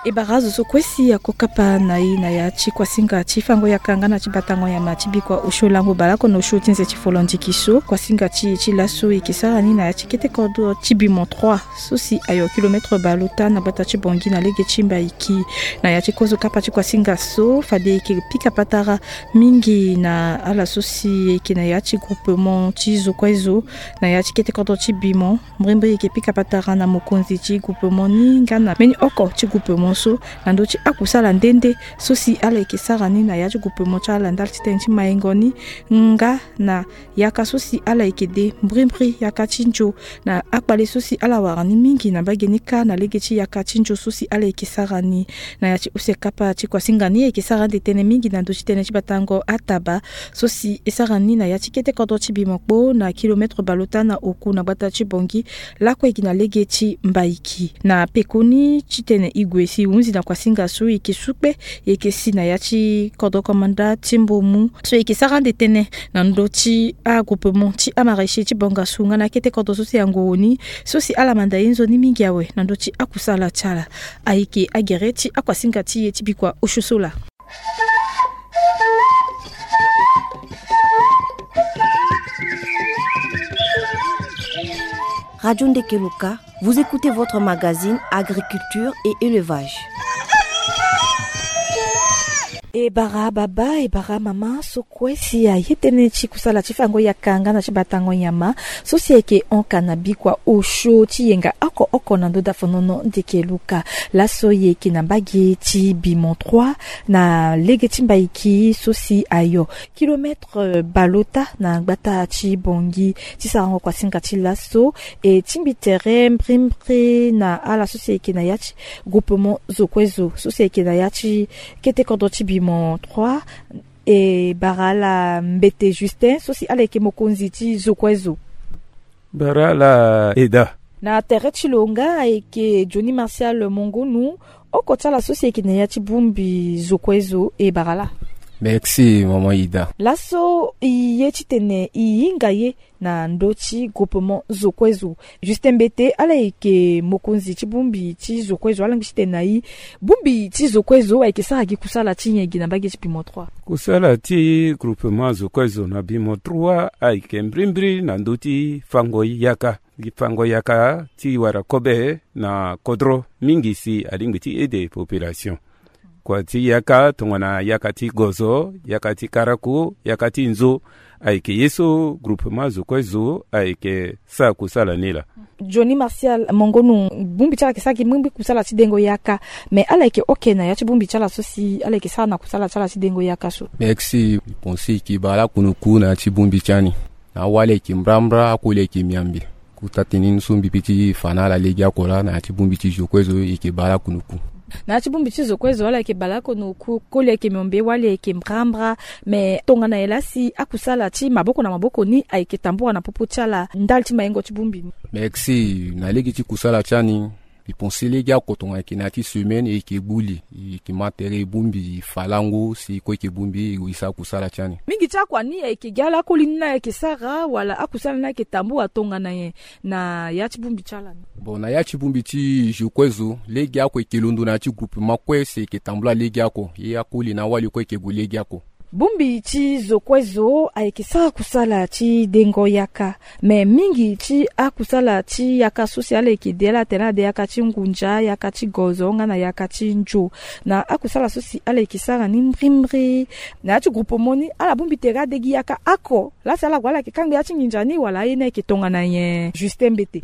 barazo so kwesi ya kokapa na ina ya chikwa singa chifango ya kangana chibatango ya machibi kwa usholango balako no sho tinze chifolondi kiso kwa singa chilaso ikisara nina ya chikete kodo chibimo 3 sosi ayo kilometre balota na bata chibongi na lege chimba iki na ya chikozo kapa chikwa singa so fade ikipika patara mingi na ala sosi ikina ya chigroupement chizo kwezo na ya chikete kodo chibimo mrimbe ikipika patara na mokonzi chigroupement ni ngana meni oko chigroupement so nando chi akusala ndende sosi ala ikisara nina ya chigroupement cha ala ndal chitenchi maengoni nga na yaka sosi ala ikede mbrimbri yaka chinjo na akbale sosi ala warani mingi na bagenika na legechi yaka chinjo sosi ala ikisarani na yachi usekapa chikwa singani ikisarani tene mingi na ndochi tene chibatango ataba sosi isarani na yachi kete kodo chibimokbo na kilometre balota na oku na bata chibongi lako ikina legechi mbaiki na pekoni chitene igwesi unzi na kwa singa so ikisukbe ikesi na yachi kodo komanda timbomu so ikisarani tene na ndochi a groupement chi amareshi chibonga sunga na kete kodo sosi yangoni sosi ala manda inzo ni mingi yawe na ndochi akusala chala aiki agereti akwasinga chi tibikwa ushusola. Radio Ndekeluka, vous écoutez votre magazine Agriculture et Élevage. Bara baba bara mama so kwesi ya yetene chikusala chifango ya kanga na chibatango nyama so sieke onkanabi kwa osho chiyenga oko na ndoda fonono Ndekeluka la so yeke na bagi chi bimon 3 na lege chimbaiki so si ayo kilometre balota na gbata chi bongi chisarango kwa singa chilaso e chimbitere mprimpri na ala so sieke na yachi groupement zokwezo so sieke na yachi kete kodo chi bimon 3 et barala mbete Justin sosi aleke mokonzi ti zokwezo barala eda na terre chilonga eke Johnny Martial Mongonu okota la sosi eke na yati bumbi zokwezo e barala. Merci maman Ida. Laso yeti tene yinga ye na ndochi groupement zokwezo Justin Mbete ala eke mokonzi chibumbi chi zokwezo ala ngishite na yi bumbi chi zokwezo eke sara kusala chinyegi na bagi chipimo 3 kusala ti groupement zokwezo na bimo 3 aike mbrimbri na ndoti fango yaka ti wara kobe na kodro mingi si alingi ti ede population kwa ti yaka tongwana yaka ti gozo yaka ti karaku yaka ti nzo aike yeso groupement zokwezo aike sa kusala nila Johnny Martial Mongonu bumbi chala kisaki mumbi kusala tidengo yaka me ala eke okena ya bumbi chala sosi ala eke sana kusala chala tidengo yaka so merci ponsi ki bala kunuku na chibumbi chani na wale ki mrambra akule ki miambi kutatini nsumbi piti fanala legia kola na chibumbi chi zokwezo eke bala kunuku na chibumbi chizo kwezo wala ke balako no kole ke mombe wale ke mbrambra me tongana elasi akusala chi maboko na maboko ni aike tambua na popo chala ndal chi mayengo chibumbi merci na legi chi kusala chani iponsele gya kotonga kinati semaine e ke buli ki matere bumbi falango si ko ke bumbi isa kusala chani mingi cha kwa ni aike gala kolina aike sara wala akusala na ke tambua tongana ye na ya chibumbi chala bona ya chibumbi chi jokwezo legi ako ekelondo na chi groupement kwese ke tambula legi ako ya kuli na wali ko ke bulegi ako bumbi chi zokwezo aikisa kusala chi dengo yaka me mingi chi akusala chi yaka sociale ki dela tena de yaka chi ngunja yaka chi gozonga na yaka chi njo na akusala sociale ki sara ni mrimri na chi groupement ala bumbi tera de yaka ako la sala wala ki kangi achi ninjani wala ine ki tonga na ye Justin Mbete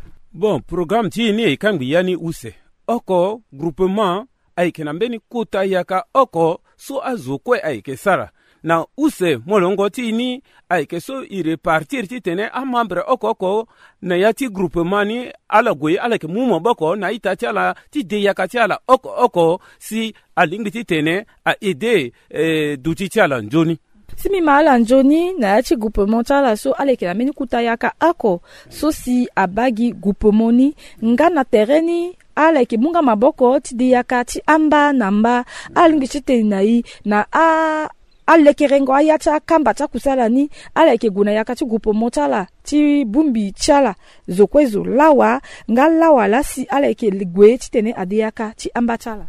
bon programme ti ni kangi yani use oko groupement aike mbeni kuta yaka oko so azokwe aike sara na use molongo ti ni aike so i repartir ti tene a membre oko na yati groupement ni ala goyi ala ke mumo boko na itati ala ti de yaka ti ala oko si alingi ti tene a ede duti ti ala njoni simi maala njoni na yachi groupement chala so aleke na meni kuta yaka ako so si abagi groupement ni nga na tereni ala ke munga maboko ti de yaka ti amba namba alingi chite na yi na alekerengo ayacha kamba cha kusala ni aleke guna yaka ti grupo motala ti bumbi chala zokwezo lawa nga lawa la si aleke ligwe ti tene adiyaka ti ambachala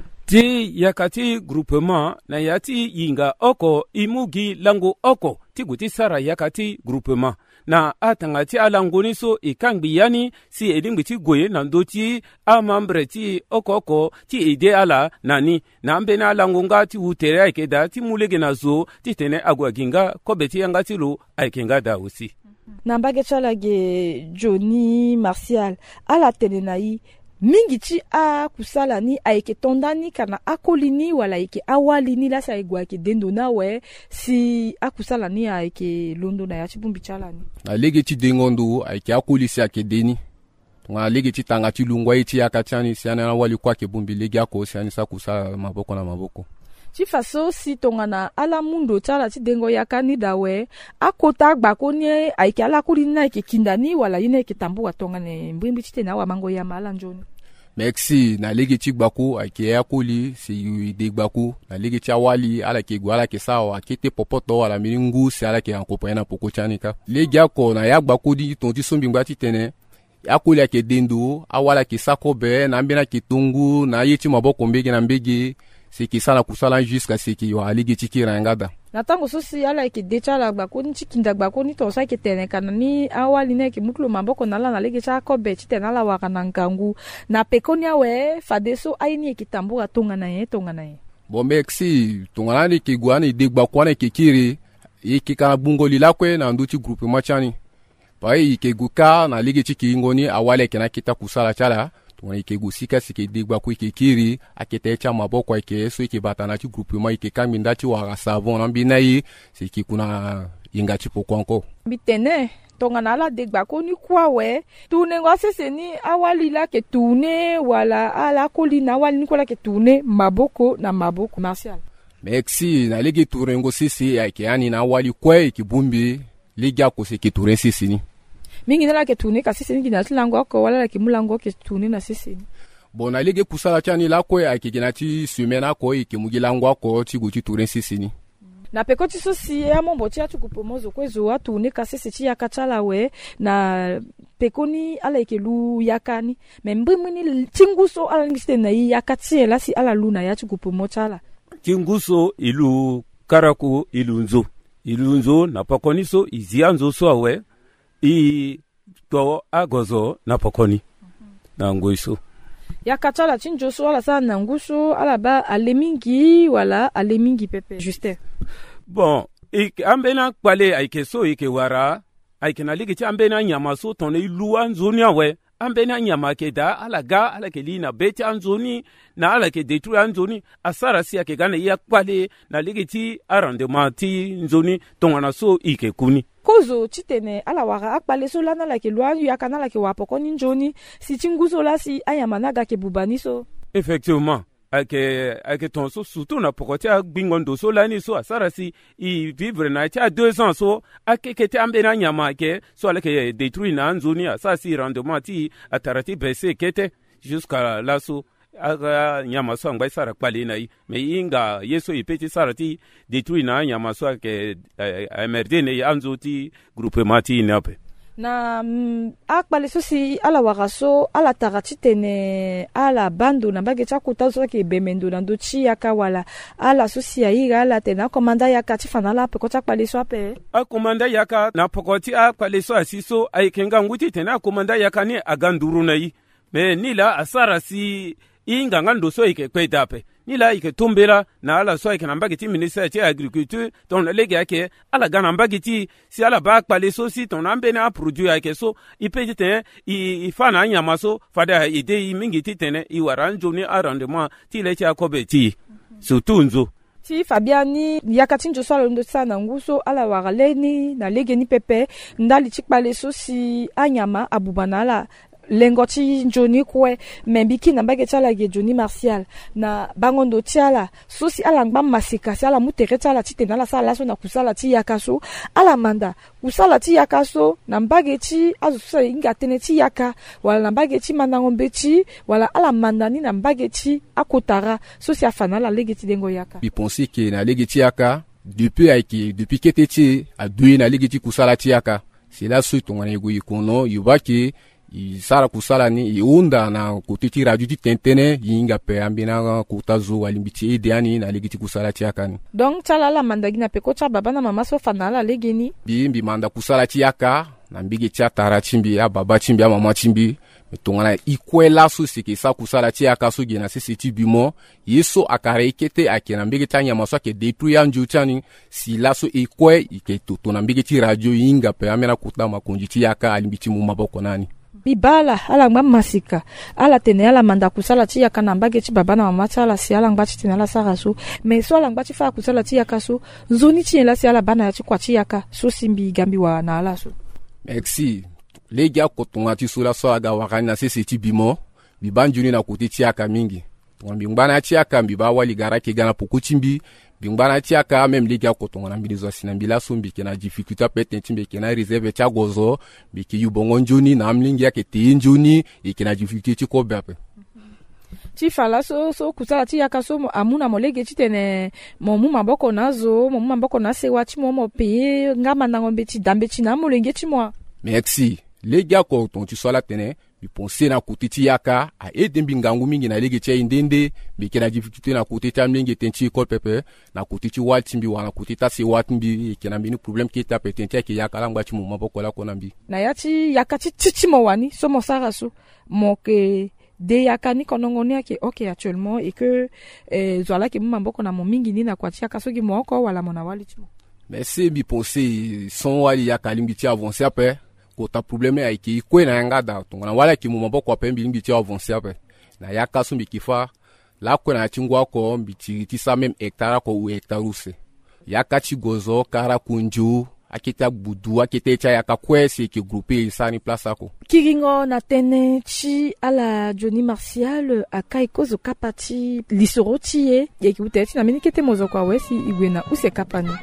ti yakati groupement na yati yinga oko imugi lango oko ti guti sara yakati groupement na atanga ti alangoni so ikangbi yani si edingbi ti goye na ndo ti amambre ti oko ti ide ala nani na ambena alangonga ti utere aikeda ti mulege na zo ti tene agwaginga kobe ti yanga ti lo aikenga da aussi na mbage chala ge Johnny Martial ala tene na yi mingi ti a kusala ni aike tondani kana akolini wala aike awalini la sa igwa ke dendo na we si akusala ni aike londo na ya ti bumbi chala ni na lege ti dengondo aike akolisi ake deni nga lege ti tanga ti lungwa iti yakatiani si ana wali kwa ke bumbi lege ako si ani sa kusala maboko na maboko ti faso si tongana ala mundo chala ti dengo yakani dawe akota gbako ni aike ala kulini na aike kindani wala ine aike tambuwa tongane mbimbi ti tena wa mango ya mala njoni Merci na lege ti gbako aike akoli si de gbako na lege ti awali ala ke gwa ala ke sawa kete popoto wala miringu si ala ke ankopo na poko chanika lege ako na ya gbako di ton ti sombi ngba ti tene akoli ake dendo awala ke sakobe na mbena ke tongu na yeti maboko mbege na mbege c'est que ça la kusala jusqu'à ce qu'il y a ligi tiki rangada na tango so si ala ke decha la gbako ni tikinda gbako ni to sa ke tene kana ni awali ne ke mutlo maboko na la na ligi cha ko be tena la waka na nkangu na pekonia we fadeso aini ke tambura tonga na ye bon merci tonga na ke gwana de gbako na ke kiri e ke kana bungoli la kwe na nduti groupe machani pai ke guka na ligi tiki ngoni awale ke na kita kusala chala on ike gusika sike digba ku ike kiri akete cha maboko ike so ike batana ti groupement ike kaminda ti wara savon na binayi sike kuna inga ti pokonko bitene tonga na la digba ko ni kwa we tune ngo sese ni awali la ke tune wala ala kolina wali ni kola ke tune maboko na maboko Martial merci na legi turengo sisi ike yani na wali kwa ike bumbi legi ako sike turen sisi ni mingi na la ke tune ka sisi ni na tilango ko wala la ke mulango ke tune na sisi bon na lege kusala chani la ko ake gina ti sumena ko ike mugilango ko ti guti turen sisi ni na pekoti so si ya mombo ti atu kupomozo kwezo watu ne ka sisi ti yakachala we na pekoni ala ike lu yakani membrimini tinguso ala ngiste na yakati la si ala lu na ya tukupomochala tinguso ilu karaku ilunzo na pokoni so izianzo so we I to agozo na pokoni na ngoiso ya kachala chinjoso ala sa na nguso ala ba alemingi wala alemingi pepe juste bon ambena kwale aike so ike wara aike na ligi ti ambena nyama so ton ilu anzoni awe ambena nyama ke da ala ga ala ke lina beti anzoni na ala ke detru anzoni asara si ake gane ya kwale na ligi ti arrondement ti nzoni tongana so ike kuni kozo chitene ala wara akpale so lana la ke luanyu yakana la ke wapokoni njoni si chinguso la si ayamanaga ke bubani so effectivement ake ton so surtout na pokoti a bingondo so lani so asara si I vivre na ti a 2 ans so ake ke ti ambena nyama ke so ala ke détruire na nzoni asara si rendement ti atarati baisser kete jusqu'à là so aga nyama so ngba sara kpale na me inga yeso ipeti sara ti détruire na nyama so ke merde ne anzo ti groupement ti nape na akpale so si ala waraso ala tarati tene ala bando na bage chakuta so ke bemendo na ndo chi yaka wala ala so si ayiga ala tena komanda yaka ti fanala pe ko chakpale so ape a komanda yaka na pokoti akpale so asiso aikenga nguti tena komanda yaka ni aganduru na yi me nila asara si inga ngando so ike kwedape nila ike tumbera na ala so ike nambagi ti ministère ti agriculture ton lege yake ala gana mbagi ti si ala ba kpale so si ton ambe na produit yake so ipe ti tene I fana nyama so fada ide I mingi ti tene I waranjo ni arrondement ti le ti akobe ti surtout nzo ti Fabiani yakati njo so alondo sana nguso ala waraleni na lege ni pepe ndali ti kpale so si anyama abubana ala lengoti njoni kwe membiki na mbage chala ge Johnny Martial na bangondo tiala so si ala ngba masika si ala mutere chala ti tena la sala so na kusala ti yakaso ala manda kusala ti yakaso na mbage ti azusa inga tene ti yaka wala na mbage ti manangombe ti wala ala manda ni na mbage ti akotara so si afana la lege ti dengo yaka bi penser que na lege ti yaka depuis kete ti adui na ligi ti kusala ti yaka c'est là so tongana ego ikono yuba ke isara kusala ni iunda na kote ti radio ti tentene yinga pe ambina kota zo alimbiti ideani na ligi ti kusala ti yaka ni donc chalala mandagi na peko cha baba na mama so fanala legeni bi manda kusala ti yaka na mbigi ti atara timbi a baba timbi a mama timbi tongana ikwela so seke sa kusala ti yaka so gena sese ti bimo yeso akare ikete ake na mbigi ti anyama so ake détruire anju ti ani si la so ikwe ike toto na mbigi ti radio yinga pe amena kota makonji ti yaka alimbi ti mu maboko nani bibala ala ngba masika ala tene ala manda kusala ti yaka na mbage ti baba na mama ti ala si ala ngba ti tene ala sara so mais so ala ngba ti fa kusala ti yaka so nzoni ti la si ala bana ya ti kwa ti yaka so simbi gambi wa na ala so merci legi akotonga ti so la so aga wakani na sese ti bimo bibanjuni na kote ti yaka mingi mbingana ti yaka mbiba wali gara ke gana poko timbi mbingana ti yaka même legi akotonga na mbili zo sina mbila so mbike na difficulté peut-être timbe ke na reserve ti agozo mbike yubongo njoni na amlingi yake te njoni e ke na difficulté ti ko bepe ti fala so kusala ti yaka so amuna molege ti tene mo mu maboko nazo mo mu maboko na sewa ti mo pe ngama na ngombe ti dambe ti na molenge ti mo merci legi akoton ti so la tene bi ponse na kote ti yaka a edembi ngangu mingi na lege ti indende bi ke na difficulté na kote ti amlingi tenti école pepe na kote ti wal timbi wana kote ta se wat mbi ke na mbini problème ki ta pe tenti ke yaka la ngba ti mo maboko la ko na mbi na ya ti yaka ti mo wani so mo sara so mo ke de yaka ni konongoni ake ok actuellement et que zwala ke mu maboko na mo mingi ni na kwa ti yaka so ki mo ko wala mo na wali ti mo mais c'est bi ponse son wali yaka limbi ti avancer après kota problème ay ki kwe na yanga da tongana wala ki mu maboko pe mbi ti avancer après na yaka so mbi kifa la kwe na tingwa ko mbi ti sa même hectare ko ou hectare use yaka ti gozo kara kunju akita budu akita cha yaka kwe se ki grouper sa ni place ako kiringo na tene chi ala Johnny Martial akai kozo kapati lisoro ti ye ki uteti na mini kete mozo kwa wesi igwena use kapani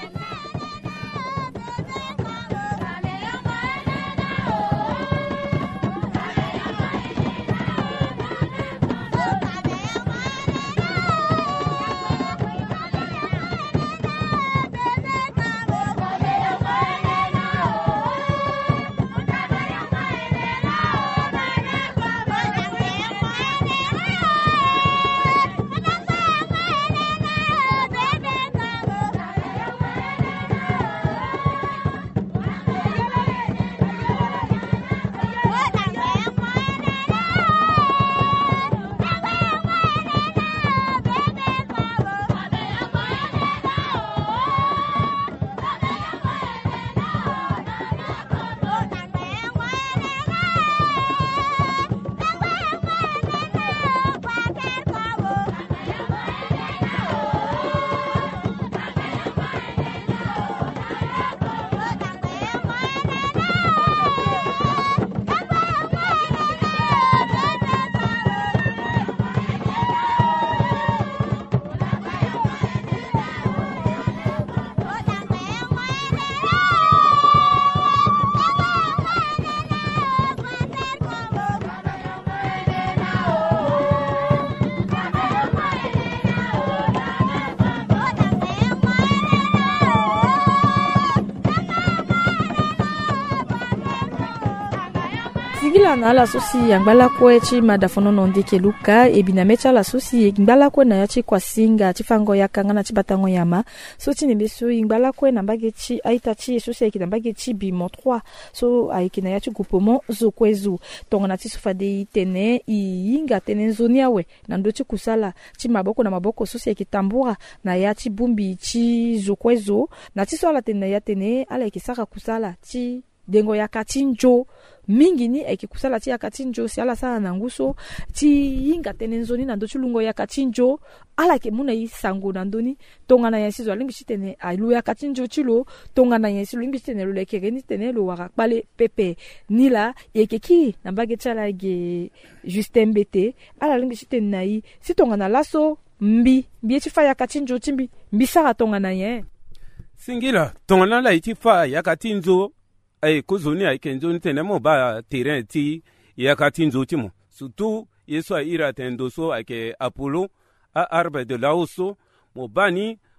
sigila na ala sosi yangbala kwe chi madafono nondeke luka ebina mecha la sosi yangbala kwe na yachi kwa singa chifango yakanga na chibatango yama so ti nebeso yangbala kwe na mbage chi aita chi sosi yaki na mbage chi bimo 3 so ayiki na yachi groupement zokwezu tonga na ti sofade tene yinga tene nzoni awe na ndo chi kusala chi maboko na maboko sosi yaki tambura na yachi bumbi chi zokwezu na ti so ala tene ya tene ala yaki saka kusala chi dengo ya katinjo mingi ni eki kusala ti ya katinjo si ala sana na nguso ti yinga tene nzoni na ndo chulungo ya katinjo ala ke muna yi sango na ndoni tonga na yensi zo limbi chitene alu ya katinjo chilo tonga na yensi limbi chitene lo leke geni tene lo waka pale pepe nila yeke ki na mbage chala ge Justin Bete ala limbi chitene na yi si tonga na laso mbi chifa ya katinjo chimbi mbi sara tonga na yen singila tonga na la itifa ya katinjo ay kozoni ay kenzo tene mo ba terrain ti ya katinzo timo surtout yeso ira tendo so ake Apollo a arbre de laoso mo bani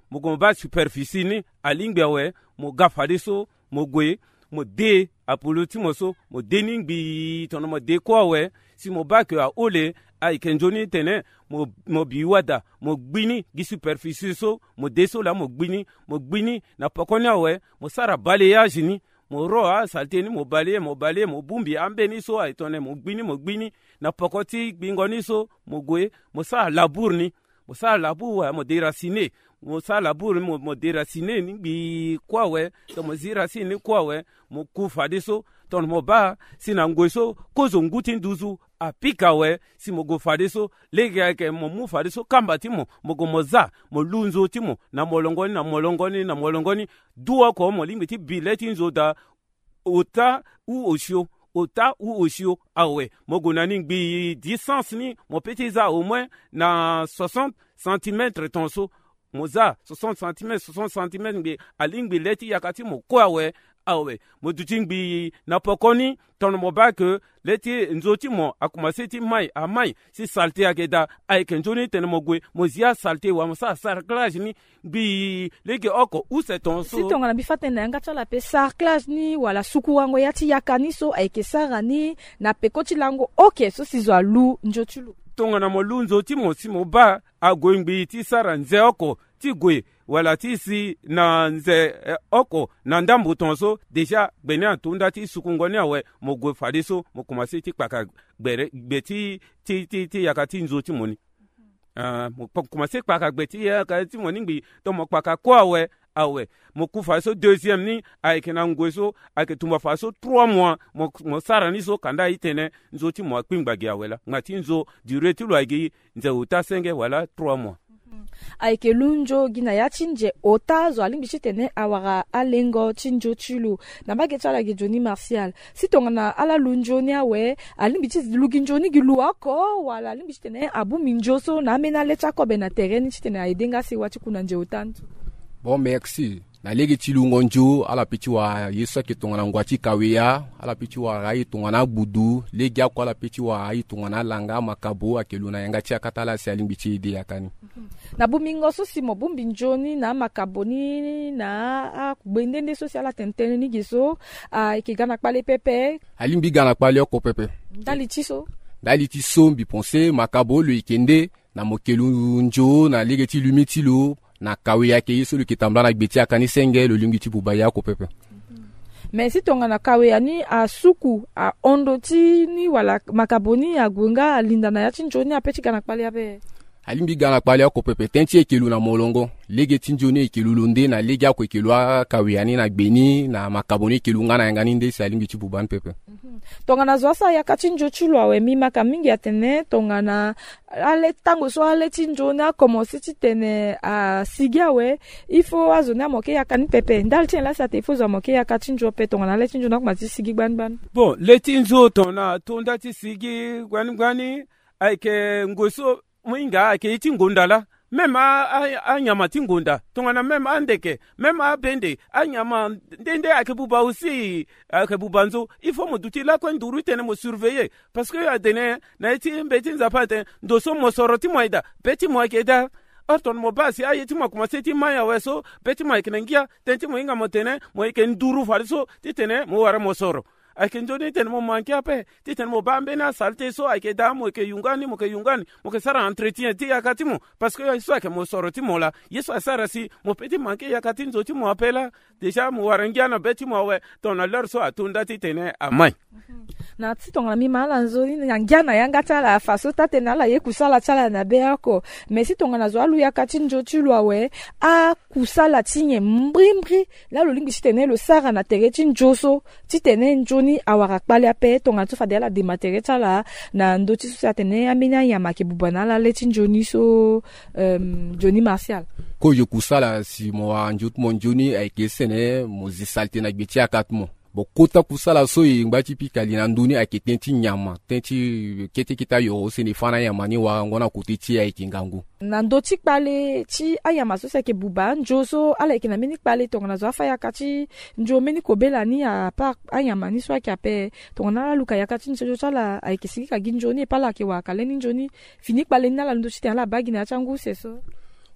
mo go ba superficie ni alingbe we mo gafade so mo gwe mo de apolo ti mo so mo de ni gbi tono mo de ko we si mo ba ke a ole ai kenjoni tene mo biwada mo gbini gi superficie so mo de so la mo gbini na pokoni we mo sara balayage ni mo ro a salte ni mo balaye mo bumbi ambe ni so ai tone mo gbini na pokoti gbingoni so mo gwe mo sa labour ni mo sa labour mo déraciner mo sa labour mo déraciner ni bi kwa we to mo ziraciner kwa we mo kufa de so ton mo ba sina ngwe so kozo nguti nduzu apika we si mo go fade so lege ke mo mu fade so kamba timo mo go moza mo lunzo timo na molongoni duo ko mo limbi ti bileti nzo da ota ou osio awe mo go nani gbi distance ni mo petit za au moins na 60 cm tonso moza 60 cm gbi alingbi leti yakati mo ko awe mo dutingbi na pokoni ton mo ba ke leti nzoti mo akumase ti mai amai si salte ageda ai kenjoni ten mo gwe mo zia salte wa mo sa sarclage ni bi lege oko ou c'est ton so si tonga na bifate na nga tsala pe sarclage ni wala suku wango yati yakani so ai kesara ni na pekoti lango okay so sizo alu njotulu tonga na mo lunzo ti mo si mo ba agoingbi ti sara nze oko ti gwe wala ti si na nze oko na ndambu tonso deja gbene antunda ti sukungoni awe mo gwe fade so mo commencer ti kpaka gbe ti yakati nzo ti moni mo commencer kpaka gbe ti yakati moni gbi to mo kpaka ko awe mo kufa so deuxième ni ayeke na ngwe so ayeke tumba fa so 3 mois mo sara ni so kanda itene nzo ti mo akpingbagi awela ngati nzo durée ti lo ayeke nze uta senge wala 3 mois ayeke lunjo gina ya chinje ota zo alimbi chitene awara alengo chinjo chulu na bage tsala ge Johnny Martial si tonga na ala lunjo ni awe alimbi chizi luginjo ni giluako wala alimbi chitene abu minjoso na mena lecha ko bena terrain chitene aidenga si wati kuna nje utantu. Bon merci na legi chilungo njo ala pichi wa yeso ke tonga na ngwati kawea ala pichi wa rai tonga na budu legi akwa ala pichi wa ai tonga na langa makabo akeluna yanga chia katala si alimbi chi ide yakani na bumingo so si mo bumbi njoni na makaboni na kubendende so si ala tentene ni giso ke gana kpale pepe alimbi gana kpale oko pepe dali tiso mbi ponse makabo lo ikende na mokelu njo na legi ti lumitilo na kawe yake yeso lo kitambla na gbeti akani senge lo lingi ti bubaya ko pepe mais si tonga na kawe yani a suku a ondo ti ni wala makaboni agunga linda na yati njoni apeti kana kpale abe alimbi gana kpale ko pepe tenti ekelu na molongo lege tinjoni ekelu londe na lege ko ekelu kawe yani na gbeni na makaboni ekelu ngana ngani nde salimbi ti buban pepe tonga na zwasa ya katinjo chulo awe mima kamingi atene tonga na ale tango so ale tinjo na commencer titene a sigiawe ifo azona moke ya kan pepe ndal tien la sa te fo zo moke ya katinjo pe tonga na le tinjo na kuma ti sigi ban bon le tinjo tona tonda ti sigi gwani aike ngoso mwinga ake iti ngondala mema anyama tingonda tongana mema andeke mema bende anyama ndende akebuba aussi akebubanzo il faut mo dutila ko nduru tene mo surveiller parce que adene na iti mbeti nzapate ndoso mo soroti moida beti mo akeda orton mo basi ayeti mo kuma seti maya weso beti mo ikenengia tenti mo inga mo tene mo iken nduru faliso titene mo wara mo soro akenjoni ten mo manke ape titen mo bambe na salte so ake da mo ke yungani mo ke sara entretien ti yakati mo parce que so ake mo soroti mo la yeso sara si mo petit manke yakati nzo ti mo apela déjà mo warangia na beti mo we ton a leur so atunda ti tene amai na titonga mi mala nzoni nyangia na yanga tala faso tatena la ye kusala tala na beako mais si tonga na zo alu yakati njo tulwa we a kusala tinye mbrimbri la lo lingi titene lo sara na tereti njoso titene njoni awara kpale ape tonga tu fadela de materieta la na ndoti so atene amina ya makebubana la leti njoni so Johnny Martial ko yo kusala si mo anjut mo njoni ay kesene mo zisalte na gbeti akatmo bo kota kusala so ngbachi pikali na nduni aketenti nyama tenti kete kita yo sene fana ya mani wa ngona kutiti ya ikingangu na ndoti kpale ti ayama so seke buba njoso ala ikina meni kpale tongana zo afa yakati njo meni kobela ni a pa ayama ni so akape tongana luka yakati njo chala aikisiki ka ginjoni pala ke wa kaleni njoni fini kpale na la ndoti ala bagi na changu seso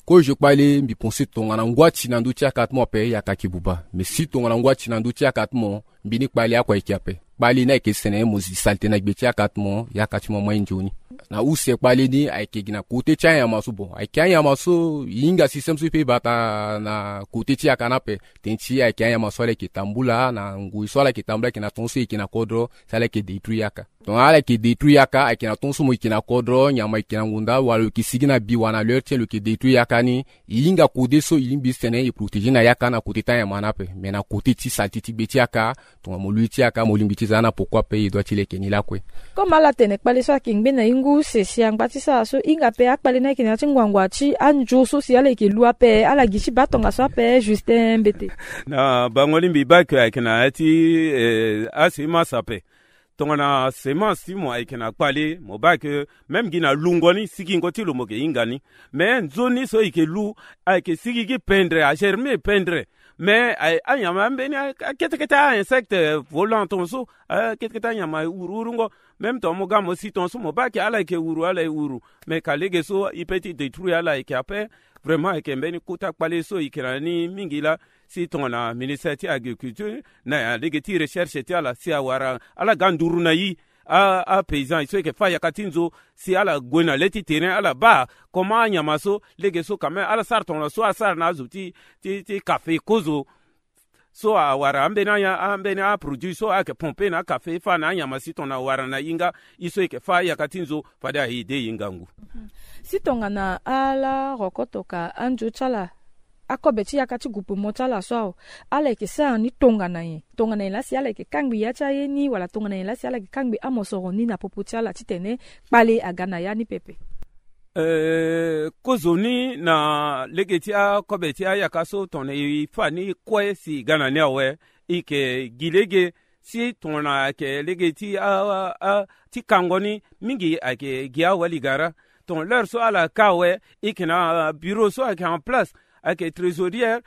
ko je pale mbi ponse tonga na ngwati na nduti akatmo pe ya kakibuba mais si tonga na ngwati na nduti akatmo mbini pale akwa ikiape pale na ke sene muzi salte na gbeti akatmo ya katimo mo injoni na use pale ni aike gina kote cha ya masubo aike ya maso yinga system su pe bata na kote ti akanape tenchi aike ya maso le kitambula na ngui so la kitambula kina tonso ikina kodro sale ke détruire aka donc ala ke détruire aka aike na tonso mo ikina kodro nyama ikina ngunda wala kisigina bi wana leur tien le ke détruire aka ni yinga kode so yimbi sene e protéger na yaka na kote ta ya manape mais na kote ti salti ti beti aka to mo luiti aka mo limbiti zana pourquoi pe il doit il ekeni la kwe comme ala tene pale so kingbe na ingu sesi yang batisa so inga pe akpale na kina tingwangwa chi anjo so si ala ke lua pe ala gichi batonga so pe Justin Mbete na bangoli mbiba ke akina ati asima sape tongana sema simo aikena akpale mo ba ke même gina lungoni siki ngoti lo moke ingani mais nzoni so ike lu aike siki ki pendre a germer pendre mais anyama mbeni keteketa insecte volant tonso keteketa nyama ururungo même ton moga mo si tonso mo ba ke ala ke uru ala uru mais kalege so ipeti détruire ala ke ape vraiment ike mbeni kuta akpale so ikirani mingila si tongana ministère ti agriculture na legeti recherche ti ala si awara ala ganduru na yi a paysan so ke fa yakatinzo si ala gwena leti terrain ala ba comment nyamaso legeso quand même ala sarton so asar na zuti ti café kozo so awara ambena produit so ake pomper na café fa na nyamasi ton awara na yinga iso ke fa yakatinzo fada ide yingangu si tongana ala rokotoka anjo chala akobeti yakati gupu motala so ala ke sa ni tongana la si ala ke kangbi ya cha ye ni wala tongana la si ala ke kangbi amosoro ni na popotala titene pale agana ya ni pepe kozoni na legeti akobeti yakaso tone fani kwe si gana ne awe ike gilege si tona ke legeti ti kangoni mingi ake gia waligara ton leur so ala kawe ikena bureau so ake en place avec trésorière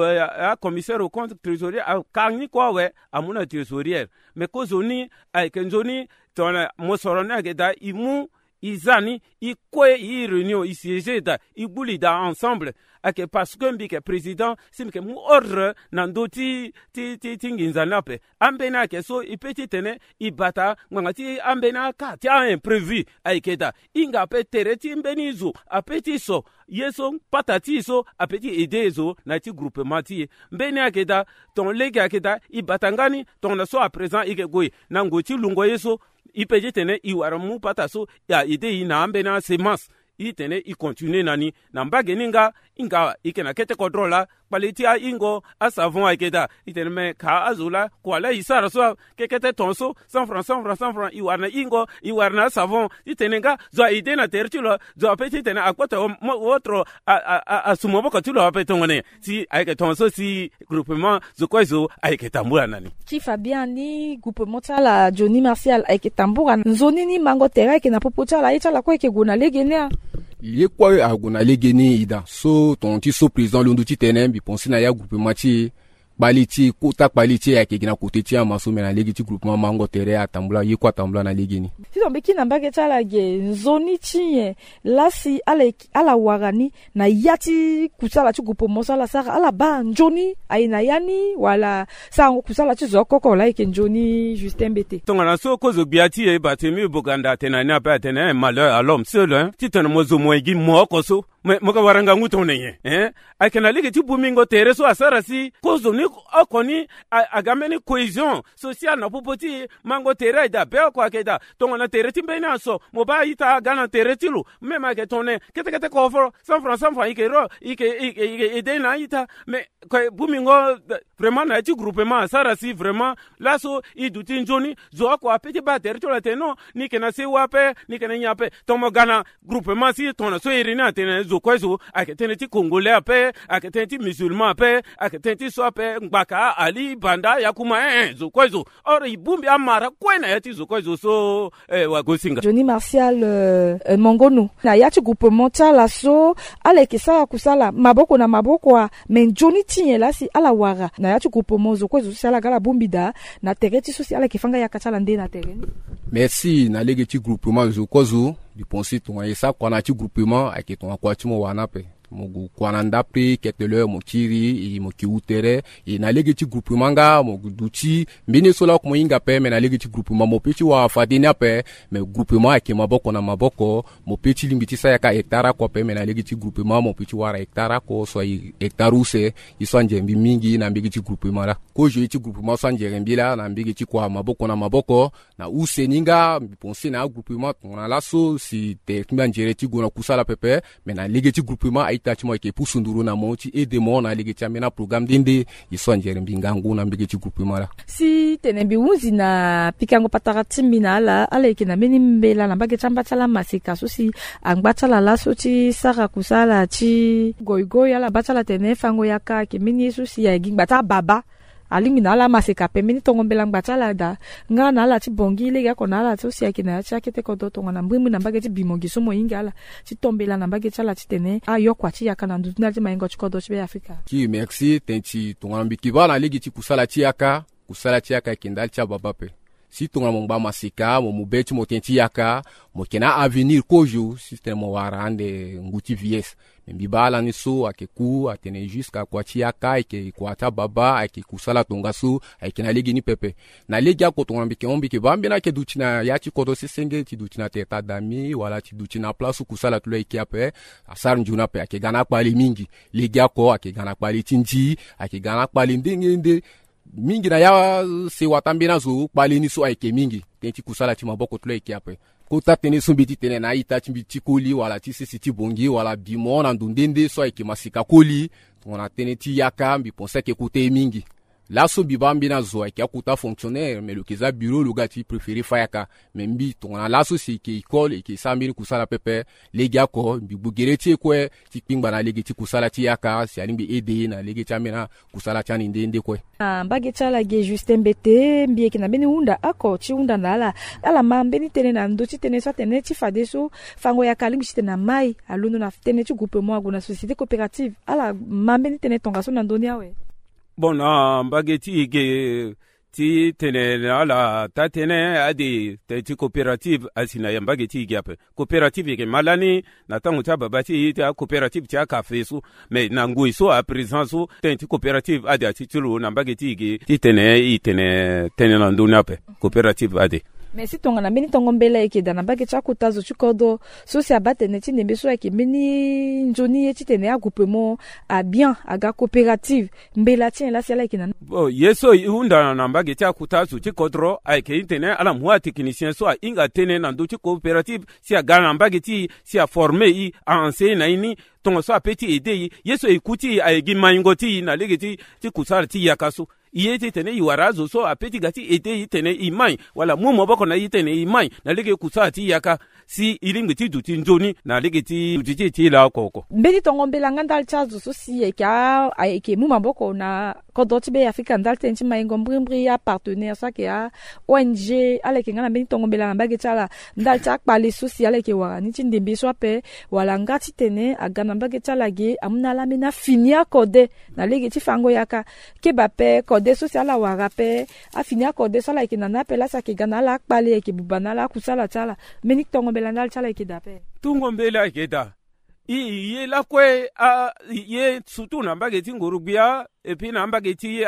le commissaire au compte trésorière kangni kwa we amuna trésorière mais kozoni avec nzoni ton mosorona geda imu izani ikwe i réunion i siéger da ibuli da ensemble ake parce que mbike président simke mu ordre nandoti ti nginzanape ambena ke so ipeti tene ibata ngati ambena ka ti a imprévu aikeda inga pe tereti mbenizo apeti so yeso patati so apeti edezo na ti groupement ti mbeni akeda ton lege akeda ibata ngani ton na so à présent ike goy na ngoti lungo yeso ipeje tene iwara mu pata so ya ide ina ambena semence itene i continue nani na mbageninga inga ikena kete kodrola palitia ingo a savon akeda itene me ka azula kwala isara so kekete tonso 100 francs iwarna ingo iwarna savon itenenga zo ide na tertilo zo apeti tene akota otro a sumoboko tulo apetongone si ake tonso si groupement zo kwezo ake tambula nani ki Fabian ni groupement tala Johnny Martial ake tambura nzoni ni mango tera ake na popota la itala ko ake gona legenia ye kwa aguna legeni ida so ton ti so président londu ti tenen bi ponsi na ya groupement ti baliti kota baliti ya ke gina kote ti amaso mena legi ti groupement mango tere atambula ye kwa tambula na legeni ti tombe ki na mbake tala ge nzoni ti lasi ala warani na yati kusala ti groupement sala sara ala ba njoni aina yani wala sa kusala ti zokoko la ke njoni Justin Mbete tongana so kozo biati e batemi boganda tenana pa tenana malheur à l'homme seul ti tene mozo moigi moko so moka waranga ngutone akena lege ti bumingo tere so asara si kozo ni akoni agameni cohésion sociale na popoti mango tere da be ko akeda tongona tere ti mbena so moba ita gana tere ti lu mema ke tone kete ko for 100 francs ikero ike ede na ita mais ko bumingo vraiment na ti groupement asara si vraiment la so iduti njoni zo ko apeti ba tere to la teno ni kena se wape ni kena nyape tomo gana groupement si tona so irina tene zo kwezo aketene ti congolais ape aketene ti musulman ape aketene ti so ape ngbaka ali banda yakuma zo kwezo or ibumbi amara kwena yati zo kwezo so wagosinga Johnny Martial Mongono na yati groupement tala so aleke sa kusala maboko na maboko men Johnny tinye la si ala wara na yati groupement zo kwezo sala gala bumbida na tereti so si ala kifanga yakatala nde na tereni merci na lege ti groupement zo kwezo bi ponsi ton yesa kwa na ti groupement ake ton akwatimo wana pe mogu kwananda pre ketele mo kiri mo kiutere na lege ti groupement nga mo duti mbini sola ko inga pe me na lege ti groupement mo peti wa fadina pe me groupement ke maboko na maboko mo peti limbiti sa ka hectare ko pe me na lege ti groupement mo peti wa hectare ko so hectare use isanje mbi mingi na mbigi ti groupement la ko je ti groupement sanje mbila na mbigi ti kwa maboko na maboko na use ninga ponse na groupement na laso si te kimba njere ti gona kusala pepe me na lege ti groupement aita ti mo ke pusunduru na mo ti ede mo na lege ti amena programme dende isanje mbinga ngu na mbigi ti groupement la si tenembi unzi na pikango pataka timina ala ke na meni mbela na mbage chamba chala masika so si angbatala laso ti sara kusala ti goigoy ala batala tene fango yaka ke meni so si ya gingbata baba alingi na ala masika pe meni tongo mbela ngbatala da nga na ala ti bongi lega ko na ala so si ya ke na cha kete ko do tongo na mbwimu na mbage ti bimongi so mo inga ala ti tombela na mbage chala ti tene ayokwa ti yaka na nduna ti maingo ti ko do ti be Afrika ki merci tenti tongo mbiki bana ligi ti kusala ti yaka kindal cha baba pe si tonga mongba masika mo mubeti mo tenti yaka mo kena avenir kojo système mo warande nguti vies mbi bala ni so akeku atene jusqu'à kwa ti yaka ke kwa ta baba ake kusala tonga so ake na legi ni pepe na legi ko tonga mbike ombike bambe na ke dutina ya ti kodo sesenge ti dutina teta dami wala ti dutina place kusala tulo ike ape asar njuna pe ake gana kwali mingi legi ko ake gana kwali tinji ake gana kwali ndenge mingi na ya se watambi na zo kpali ni so ayeke mingi tenti kusala ti maboko tulo eke ape kota tene so biti tene na ita ti biti koli wala ti sisi ti bongi wala bimo na ndundende so ayeke masika koli tongana tene ti yaka mbi ponse ke kote mingi la so bibambi na zo ayeke akuta fonctionnaire mais le keza bureau lo ga ti préféré fayaka mais mbi tongana la so si ke école eke sambiri kusala pepe legi ako mbi bugere ti ekue ti kpingba na legi ti kusala ti yaka si alimbi ede na legi ti amena kusala ti ani ndende kue mbage chala ge Justin Bete mbie ke na beni unda ako ti unda na ala ma mbeni tene na ndo ti tene so tene ti fade so fango ya kalimbi ti tene mai alundo na tene ti groupement ago na société coopérative ala ma mbeni tene tonga so na ndoni awe bon na mbage ti tene ala ta tene adi ti coopérative asina ya mbage ti ige ape coopérative ke malani na tango ta baba ti ta coopérative ti aka fesu mais na ngui so a présence so ti coopérative adi ati tulu na mbage ti ige ti tene na nduna ape coopérative adi mais si tonga na meni tongo mbela eke da na mbage ti akutazo ti kodo so si abatene ti nembe so ayeke meni nzoni ye ti tene ya groupement a bien aga coopérative mbela ti la si ala yeke na yeso unda na mbage ti akutazo ti kodro ayeke tene ala mwa technicien so inga tene na ndo ti coopérative si aga na mbage ti si a former i a enseigner na ini tongo so apeti ede yeso ekuti ayegi maingo ti na lege ti kusala ti yaka so iye ti tene iwarazo so apeti gati ede tene imai wala mu moboko na tene imai na lege kusala ti yaka si ilingi ti duti nzoni na lege ti duti ti la koko mbeni tongo mbela ngandal chazo so si eke mu maboko na kodo ti be Afrika ndal tenti maingo mbri ya partenaire so ke a ONG ala ke ngana mbeni tongo mbela na mbage chala ndal ta kpale so si ala ke wara ni ti ndembe so ape wala ngati tene agana mbage chala ge amuna la mena finia kode na lege ti fango yaka ke bape kode so si ala wara pe a finia kode so la ke nana pe la sa ke gana la kpale ke bubana la kusala chala mbeni tongo mbela ndal chala ke dape tungo mbela ke da iye la kwe ye surtout na mbage ti ngurubia et puis na mbage ti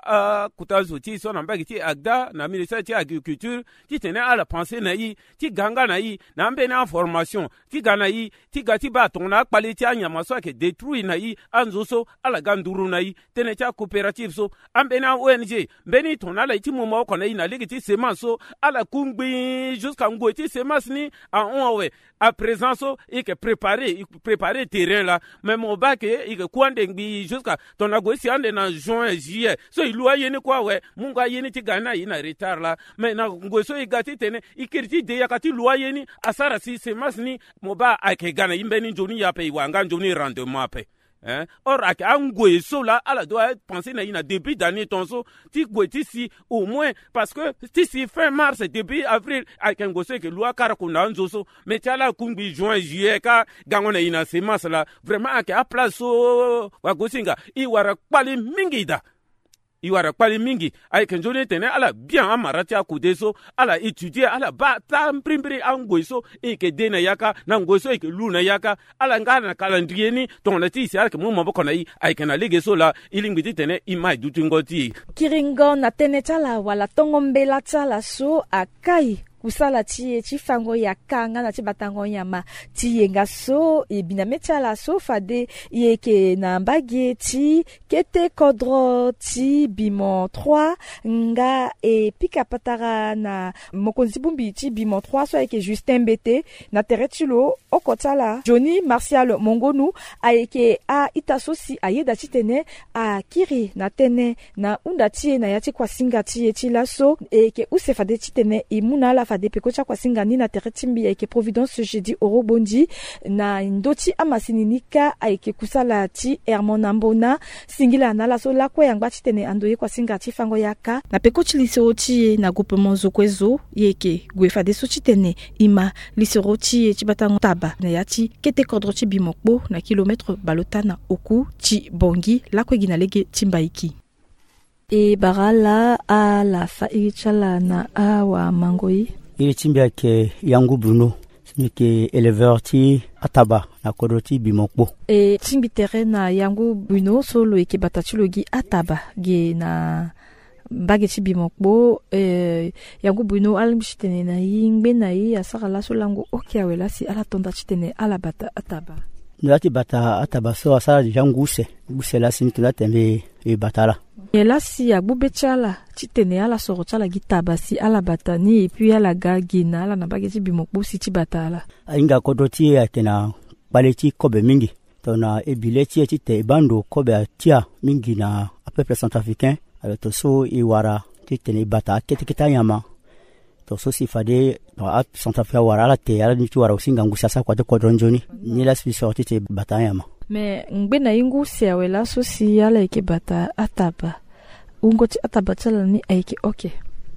kutazo ti so na mbage ti agda na ministère ti agriculture ti tene ala penser na yi ti ganga na yi na mbe na formation ti gana yi ti gati ba ton na kpale ti anyama so ke détruire na yi anzo so ala ganduru na yi tene ti coopérative so ambe na ONG mbeni ton ala ti mo ko na yi na legi ti semence so ala kungbi jusqu'à ngo ti semence ni a onwe à présent so et que préparer terrain là mais mon bac et que kwande ngbi jusqu'à ton agosi ande na juin juillet so ilua yene kwa we munga yene ti gana ina retard là mais na ngoso igati tene ikirti de yakati lua yene asara si semence ni moba ake gana imbeni njoni ya pe wanga njoni rendement pe or ak angwe so là ala doit penser na ina début d'année ton so ti gweti si au moins parce que ti si fin mars début avril ak ngose que loi kara kuna nzo so mais ti ala kumbi juin juillet ka gangona ina semence là vraiment ak a place so wa gosinga I wara kpali mingida iwara kpali mingi ay ken jone tene ala bien amarati akude so ala étudier ala ba ta primbri angoiso e ke dena yaka na ngoiso e ke luna yaka ala ngana calendrier ni ton ti si ala ke mo maboko na yi ay ken alege so la ilingiti tene imai dutingoti kiringo na tene tala wala tongombela tala so akai kusala tie chifango ya kanga na chibatango nyama tienga so ebinameta la so fade yeke na mbagi ti kete kodro ti bimon 3 nga e pika patara na mokonzi bumbi ti bimon 3 so yeke Justin Bete na teretulo okotala Johnny Martial Mongonu ayeke a itasosi ayeda titene a kiri na tene na unda tie na yati kwa singa tie ti laso e ke usefade titene imuna la fade pekocha kwa singa ni na teretimbi ayeke Providence jeudi orobondi na ndoti amasininika ayeke kusala ti Hermon Nambona singila na laso la kwa yangba titene andoye kwa singa ti fango yaka na pekochi lisero ti na groupement zokwezo yeke gwe fade so titene ima lisero ti batango taba na yati kete kodro ti bimokbo na kilometre balota na oku ti bongi la kwa gina lege timbaiki e barala a la faichala na awa mangoi il timbia ke yangu Bruno ke éleveur ti ataba na kodro ti bimokbo e timbi terrain na yangu Bruno solo e ke batatulogi ataba ge na mbage ti bimokbo yangu Bruno alimshitene na yingbe na yi asara la so lango okiawe la si ala tonda chitene ala bata ataba ndati bata ataba so asara yangu se la sin tula tembe e batala la si agbube chala titene ala soro chala gitaba si ala batani et puis ala gagina ala na mbage ti bimokbo si ti batala inga kodro ti atena baleti kobe mingi tona ebileti ti te bando kobe atia mingi na a peuple centrafricain alors to so iwara titene bata keteketa yama to so si fade a centrafricain wara ala te ala ni wara usinga ngusa sa kwa te kodro njoni ni la si sorti te bata yama mais ngbe na ingu si awela so si ala eke bata ataba ungo ti ataba chala ni ayeke okay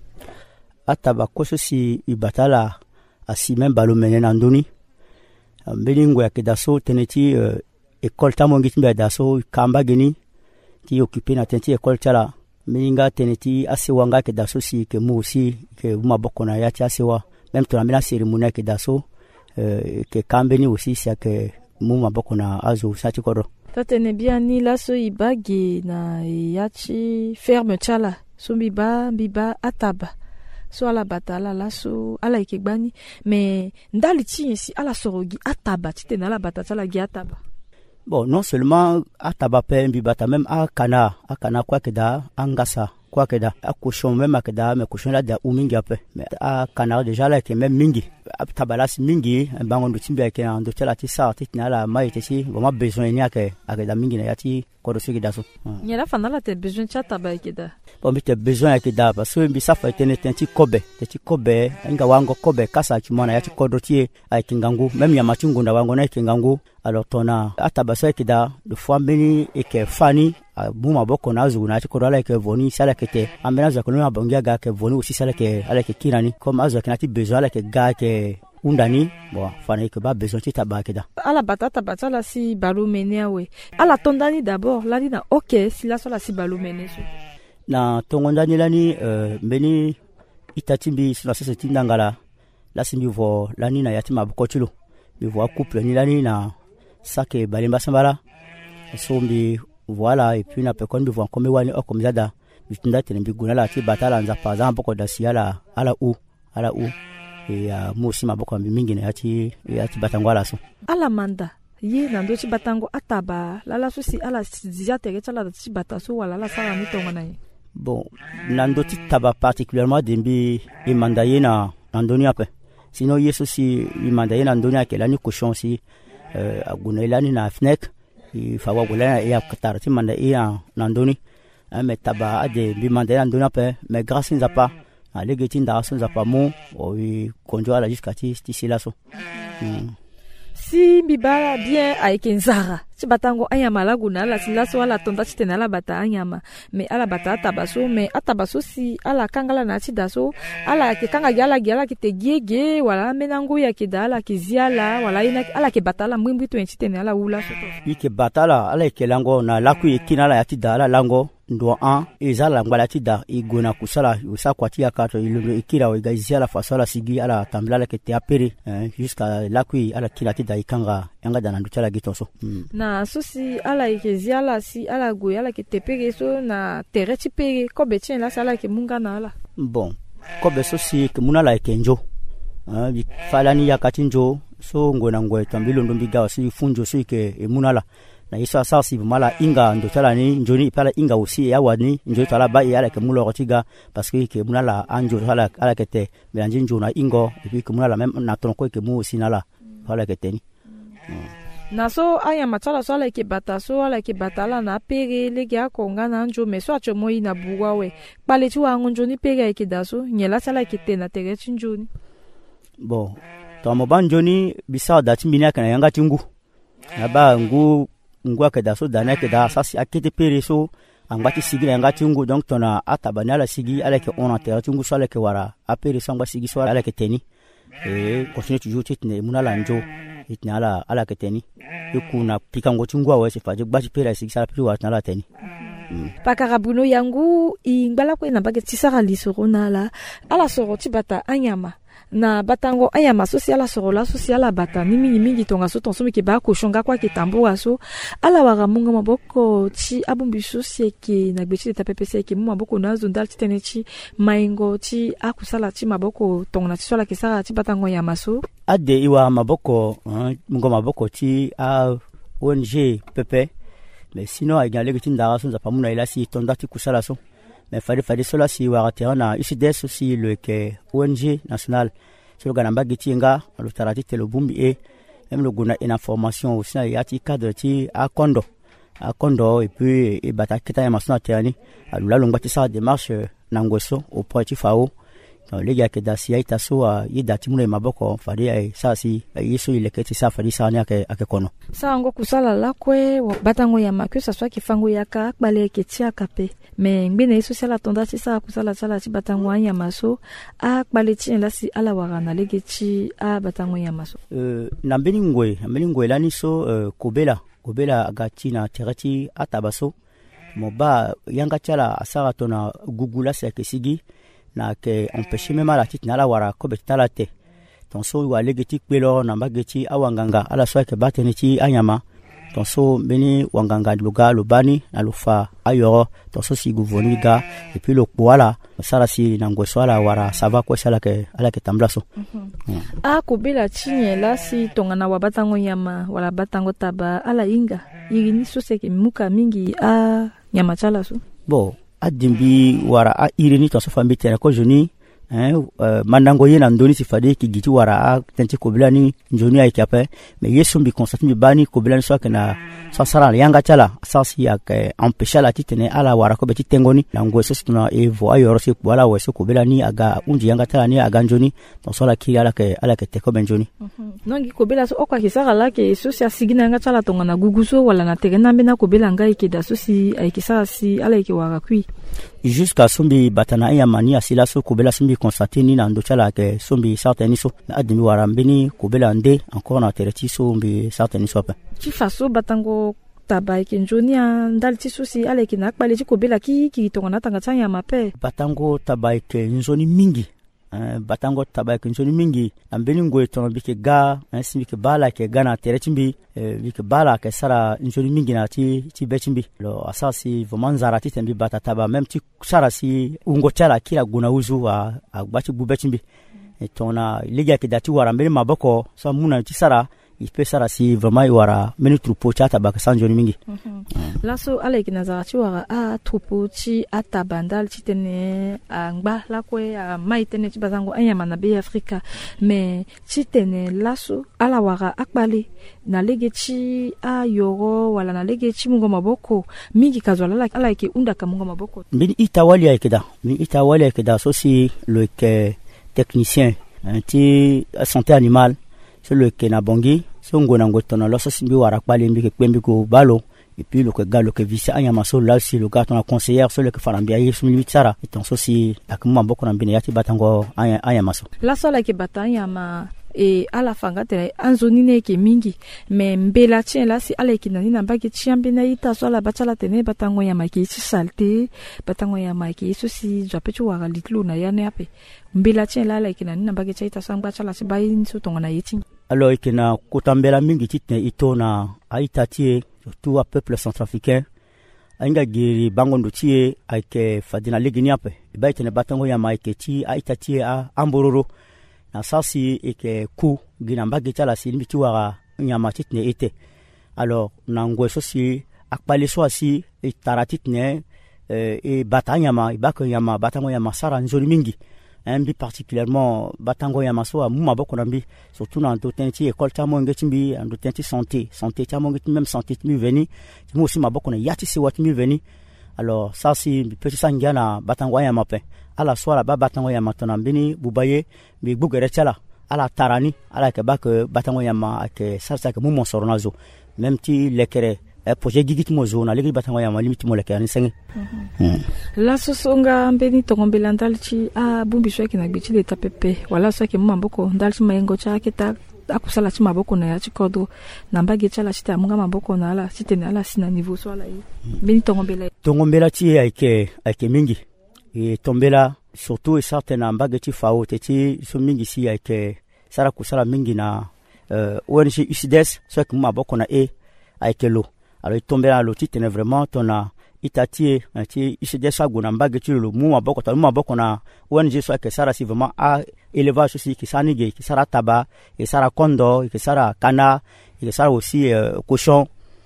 ataba koso si ibatala asi men balo mene na ndoni mbelingo ya kedaso teneti école tamongi timbe daso kamba geni ti occupé na tenti école chala melinga teneti asewanga kedaso si ke mu si ke maboko na ya ti asewa même to na mena cérémonie kedaso ke kambeni aussi si ke mu maboko na azo sati koro tatene bien ni laso ibage na yachi ferme chala so biba ataba so ala batala laso ala ikegbani mais ndali ti si ala sorogi ataba titene ala batala gi ataba bon non seulement ataba pe mbibata même akana kwa keda angasa kwa keda akoshon même akeda mais koshon la da umingi ape mais akana déjà là que même mingi tabalas mingi bango ndo timbe ke ndo tela ti sa ti na la mai ti si vraiment besoin ni akeda mingi na yati kodo sigi daso nyala fanala te besoin cha taba akeda bon mi te besoin akeda parce que mbi safa tene tenti kobe nga wango kobe kasa ki mona yati kodo ti ay kingangu même ya machingu nda wango na kingangu alors tona atabasa akeda de fois beni e ke fani buma boko na azu na ti kodo ala ke voni sala kete amena za kono abongia ga ke voni aussi sala ke ala ke kinani comme azu kinati besoin ala ke ga ke undani bon fana ke ba besoin ti taba keda ala batata batala si balo mene awe ala tondani d'abord la ni na okay si la so la si balo mene so na tongondani lani mbeni itatimbi sila sese tindangala la simbi vo lani na yatima bukochulo mi vo couple ni lani na sake balimba sambala sombi voilà et puis na pekon bi vo comme wani o comme zada bitinda tenembi guna la ti batala nza par exemple ko da si ala u et mosi maboko mingi na yati batangwala so ala manda ye na ndo ti batango ataba la so si ala zia tere chala ti bataso wala la sala ni tongo na ye bon nando ti taba particulièrement dembi e mandaye na ndoni ape sinon yeso si i mandaye na ndoni akela ni cochon si aguna ilani na fnek i fawa wala ya katar ti mandaye na ndoni mais taba ade bi mandaye na ndoni ape mais grâce nza pas alege nda so nza pas mo o konjo ala jusqu'à ti silaso si bibala bien ayeke nzara ti batango anyama laguna ala si laso ala tonda ti tene ala bata anyama mais ala bata atabaso mais atabaso si ala kangala na ti daso ala ke kanga gi ala ke te giege wala menango ya ke da ala ke ziala wala ina ala ke batala mwimbwi to ti tene ala wula so ike batala ala ke lango na laku ikina ala ya ti da ala lango ndo an ezala ngbalati da igona kusala usa kwati ya kato ilundo ikira wa igazia la fasola sigi ala tambila la kete apere jusqu'à la kui ala kilati da ikanga yanga dana nduchala gitonso na sosi ala ikezia la si ala goya la kete pere so na tereti pere ko betien la sala ke munga na ala bon ko beso si ke munala ekenjo bi falani ya katinjo so ngona ngwe tambilo ndo bigawa si funjo so ke munala na isa sasi mala inga ndo tala ni njoni pala inga usi ya wani njoni tala ba ya ke mulo rotiga parce que ke munala anjo tala ala kete melanji njona ingo et puis ke munala même na tronko ke mu usi nala ala kete ni na so aya matala so ala ke bata so ala ke batala na pere lege akonga na njo meso achomo ina buwa we pale tu wangu njoni pere ke daso nyela sala ke tena tere njoni bon to mo banjoni bisa dati minia kana yanga tingu aba ngu ke daso dana ke da sasi akete pere so angati sigi yanga tingu donc tona atabana sigi ala ke on tere tingu so ala ke wara apere so ngwa sigi so ala ke teni et continue toujours titne munala njo itna ala ke teni yukuna pikango tingu awe se faje bachi pere sigi sala pili wa tna teni pakarabuno yangu ingbala ko ina bageti sara lisorona ala soroti bata anyama na batango ayama sociala sorola sociala bata ni mingi tonga so tonso ke ba ko shonga kwa ke tambo aso ala wara munga maboko ti abumbiso sieke na gbechi ta PPC ke mu maboko na zondal titene ti maingo ti akusala ti maboko tonga na ti sola ke sara ti batango yama so ade iwa maboko munga maboko ti a ONG PP mais sinon a gale ke ndara so za pamuna ila si tonda ti kusala so mais fallait cela si waratea na UCDS aussi le que ONG national sur ganamba gitinga le tarati telobumbi et même le guna une information aussi ya ti cadre ti akondo et puis et bataketa ya masona teani alula longba ti sa démarche nangweso au point ti fao les gars que dasia itaso yidati mule maboko fadi ai sasi yeso ile keti sa fadi sa ni ake kono sa ngo kusala lakwe batango ya makyo sa swa kifango yaka bale keti akape me ngbe na yeso sala tonda ti sa kusala sala ti batango ya maso bale ti la si ala warana legeti batango ya maso na mbelingwe lani so kobela agati na terati atabaso moba yanga chala asara tona gugula sa kesigi na ke empêcher même la tite na la wara ko betala te ton so wa legeti kwelo na mbageti awanganga ala so ke bateneti anyama ton so beni wanganga luga lubani na lufa ayoro ton so si gouverneur ga et puis le kwala sala si na ngweso ala wara sava ko sala ke ala ke tamblaso ko bela tinye la si tonga na wabatango nyama wala batango taba ala inga irini so se ke muka mingi nyama chala so bo adimbi wara irini to so fambi tere ko joni mandango yena ndoni sifade ki giti wara tenti ko bilani njoni ay kape mais yesu bi constate mi bani ko bilani so kana so sara yanga chala asasi ya empêcher la titene ala wara ko beti tengoni nango so tuna vo ayoro se wala weso ko bilani aga unji yanga chala ni aga njoni to so la ki ala ke te ko benjoni nongi ko bela so okwa ki sara la ke so sia sigina yanga chala tonga na guguso wala na tegena mbena ko bela ngai ke da so si ay ki sara si ala ke wara kui jusqu'à sombi batana ya mani asila so ko bela sombi constater ni na ndo chala ke sombi certains so adimi warambeni ko bela nde encore na tereti sombi certains so pa ti faso batango taba ke njoni ndal ti so si ale ke na kpale ti ko bela ki tonga na tanga tsanya mape batango taba ke njoni mingi batango taba ke njoni mingi ambeni ngoy tono bike ga simbi ke bala ke gana tereti mbi bike bala ke sara njoni mingi na ti bechimbi lo asasi vraiment zarati tembi batataba même ti sara si ungo chala kila guna uzu agbachi bubechimbi tona liga ke dati wara mbele maboko so muna ti sara ipe sara si vraiment wara menu troupeau chata baka sanjoni mingi laso ale ke nazarati wara troupeau ti atabandal ti tene ngba lakwe mai tene ti bazango anyama na be Afrika mais ti tene laso ala wara akbale na lege ti yoro wala na lege ti mungo maboko mingi kazwala ala ke unda ka mungo maboko mbini itawali akeda so si le ke technicien ti santé animale c'est le kena bongi so ngona ngotona lo so simbi wara kpale mbi ke kpembi ko balo et puis le que galo que visa anyama so là si le gars ton conseillère so le que fala mbia yesu mi tsara et ton so si akuma boko na mbine yati batango anyama so la so la ke batanya ma e ala fanga tene anzoni ne ke mingi me mbela tien la si ala kinani na mbaki chiambe na ita so ala bachala tene batango ya maki si salte batango ya maki so si japechu wa litlu na ya ne ape mbela tien la ala kinani na mbaki chaita so bachala si bai nso tongo na yeti alors ikena kutambela mingi titne itona aitatie tout à peuple centrafricain ainga giri bango ndutie aike fadina legini ape baitene batango ya maike ti aitatie a ambororo na sasi eke ku ginamba gitala silimi ti wara nyama titne ete alors nangwe so si akpale so asi taratitne e batanya ma ibako yama batango ya masara nzori mingi mbi particulièrement batango ya maso muma boko nambi surtout na ndotenti école tamo ngetimbi ndotenti santé tamo ngeti même santé mi veni mo aussi maboko na yati se wat mi veni alors ça si petit sangiana batango ya mape ala swala ba batango ya matona mbini bubaye bi bugere chala ala tarani ala ke bak batango ya ma ke sarsa ke mumo soronazo même ti lekere projet gigit mozo na legi batango ya ma limite mo lekere ni senge la sosonga mbeni tongombela ndalchi a bumbi shweki na bichi leta pepe wala sweki mamboko ndalchi mayengo chake ta akusala chi maboko na ya chikodo na mbage chala chita munga maboko na ala chitene ala sina niveau so ala yi mbeni tongombela chi aike mingi e tombela surtout e certaine mbage chi fao teti so mingi si aike sara kusala mingi na ONG UCDS sweki maboko na aike lo alors tombela lo chitene vraiment tona itatie ti isedesa gona mbage ti lo mu maboko na ONG so ke sara si vraiment a élevage aussi qui sanige qui sara taba et sara kondo qui sara kana et sara aussi cochon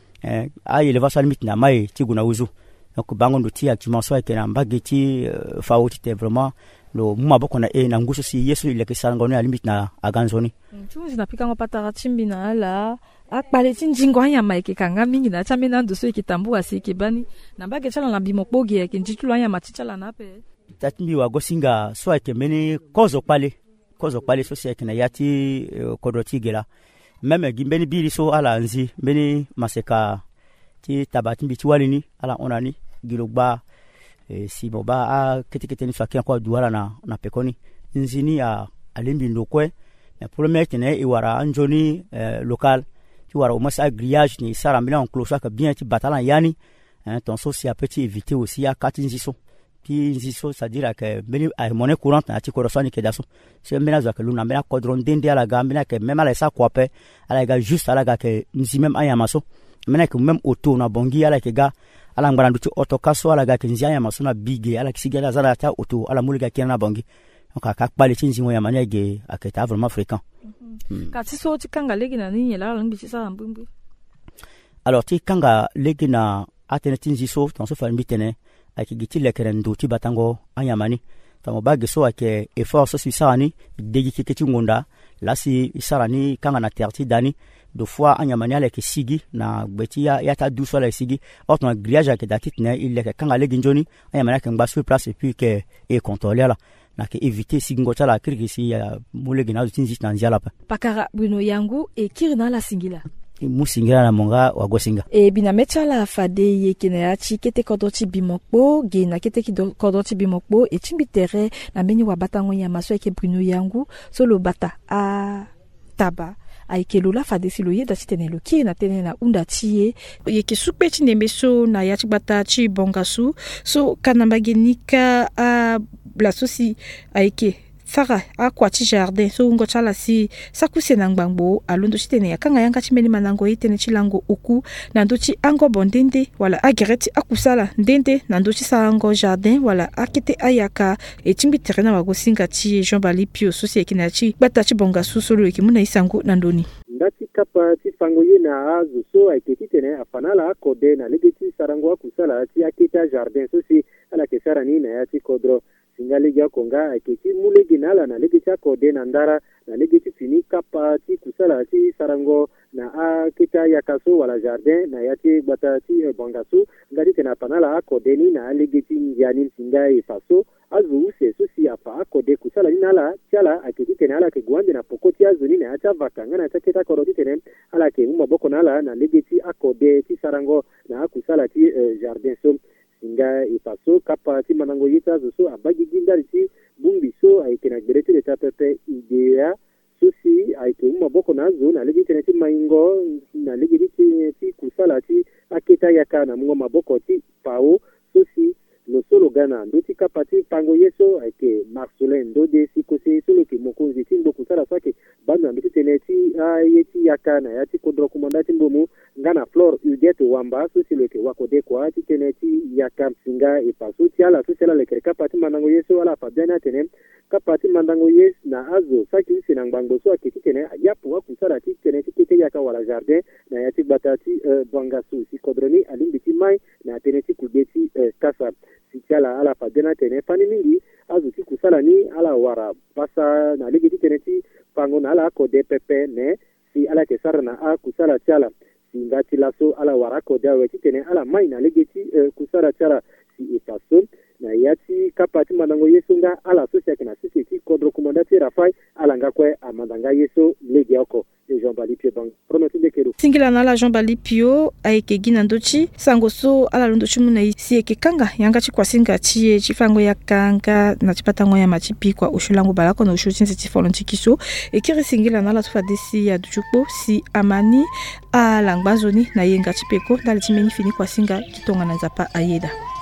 a élevage limite na mai ti gona uzu donc bango ndo ti actuellement so ke na mbage ti faoti te vraiment lo mu maboko na na nguso si yesu ile ke sara ngona limite na aganzoni tu zinapika ngopata chimbi na ala akpale tinjingo anya maike kanga mingi na chamena ndo so ikitambua sikibani na mbage chala na bimokbogi yake njitulu anya matichala nape tatimi wa gosinga so ake meni kozo pale so seke na yati kodotigela meme gimbeni biri so ala nzi meni maseka ti tabatimbi ti walini ala onani gilogba si boba a ketiketeni so ake kwa duala na pekoni nzini a alimbi ndokwe na premier tene iwara anjoni local tu vois au moins ça grillage ni ça ramener en cloche que bien tu batalan yani ton so si a petit éviter aussi à katinziso puis ziso ça dire que beni a monnaie courante na ti korosani ke daso c'est mena za que luna mena kodron dende ala ga mena que même ala sa kwape ala ga juste ala ga que nzi même aya maso mena que même auto na bongi ala ke ga ala ngbarandu ti auto kaso ala ga que nzi aya maso na bige ala kisigala za ta auto ala muliga kena bongi donc aka pale ti nzi mo ya mania ge aketa vraiment fréquent. Kati so ti kanga legi na nini la langi ti sa mbumbu alors ti kanga legi na atene tinzi so ton so fa mbitene aki giti lekere ndo ti batango anyamani tamo bage so ake effort so sisani degi kiti ngonda la si isarani kanga na terti dani do fois anyamani ale ke sigi na gbeti ya ta du so la sigi autre na grillage ake datitne il ke kanga legi njoni anyamani ke ngba sur place et puis que et contrôler la na ke éviter singo tala kirisi ya mulegi na tinzi na nziala pa pakara Bruno yangu e kirina la singila musingira na monga wa gosinga e binamecha la fade ye kena chi kete kodoti bimokbo gena kete kodoti bimokbo e chimbitere na meni wa batango ya maso ke Bruno yangu solo bata a taba aikelo la fade silo ye da titenelo ki na tenena unda tie ye ke supeti nembeso na ya chibata chi bongasu so kanambagenika a blasosi aike sara akwati jardin so ngo chala si sakuse nangbango alondo chitene yakanga yanga chimeni manango itene chilango uku nando chi ango bondende wala agreti akusala ndende nando chi sango jardin wala akete ayaka e chimbi terena wagosinga chi Jean Bali Pio so sekina chi bata chi bonga susolo ekimuna isango nandoni ndati kapa ti fango yena azu so aiketi tene afanala akode na legeti sarango akusala ti aketa jardin so si ala kesarani na ya ti kodro singali ya konga aketi mulegi nala na legeti akode na ndara na legeti fini kapa ti kusala ti sarango na aketa yakaso wala jardin na ya ti bata ti bongasu ngati tena afanala akode ni na legeti ndiani singa faso azu use so si apa akode kusala ni nala tiala aketi tena ala ke gwande na pokoti azu ni na acha vakanga na taketa koroti tene ala ke maboko nala na legeti akode ti sarango na akusala ti jardin so singa ifaso kapa ti manango yita so abagi gindari ti bumbi so aikena gerete de tapepe idea so si aike maboko nazo na ligi tene ti maingo na ligi ti kusala ti aketa yaka na mungo maboko ti pao sosi lo solo gana ndo ti kapati pango yeso aike Marcelin ndo de sikose solo ke mokonzi ti mbo kusala sake banda ndo tene ti yeti yaka na ya ti kodro kumanda ti mbomu ngana Flor Udet wamba sosi lo ke wakode kwa ti tene ti yaka singa e paso ti ala sosi ala le kapati manango yeso ala fabiana tene kapati mandango yes na azo saki sina ngbango so akiti tene yapu wa kusala ti tene ti kete yaka wala jardin na yati batati bangasu si kodroni alimbiti mai na tene ti kudeti kasa si tiala ala padena tene fani mingi azo ti kusala ni ala wara basa na ligi ti tene ti pango na ala kode pepe ne si ala ke sara na a kusala tiala si ngati laso ala wara kode awe ti tene ala mai na ligi ti kusala tiala si ipaso na yati kapati mandango yeso nga ala sosia kina sisi ti kodro kumandati rafai ala ngakwe amandanga yeso legi yako Jean Balipio bang pronotu de keru singila na la Jean Balipio aike gina ndochi sangoso ala londochi muna isi eke kanga yanga chi kwa singa chi chifango ya kanga na chipatango ya machipi kwa ushulangu balako na ushutinse ti folonti kiso ekiri singila na la tufadisi ya duchukbo si amani ala ngbazoni na yenga chipeko ndali chimeni fini kwa singa kitonga na nzapa ayeda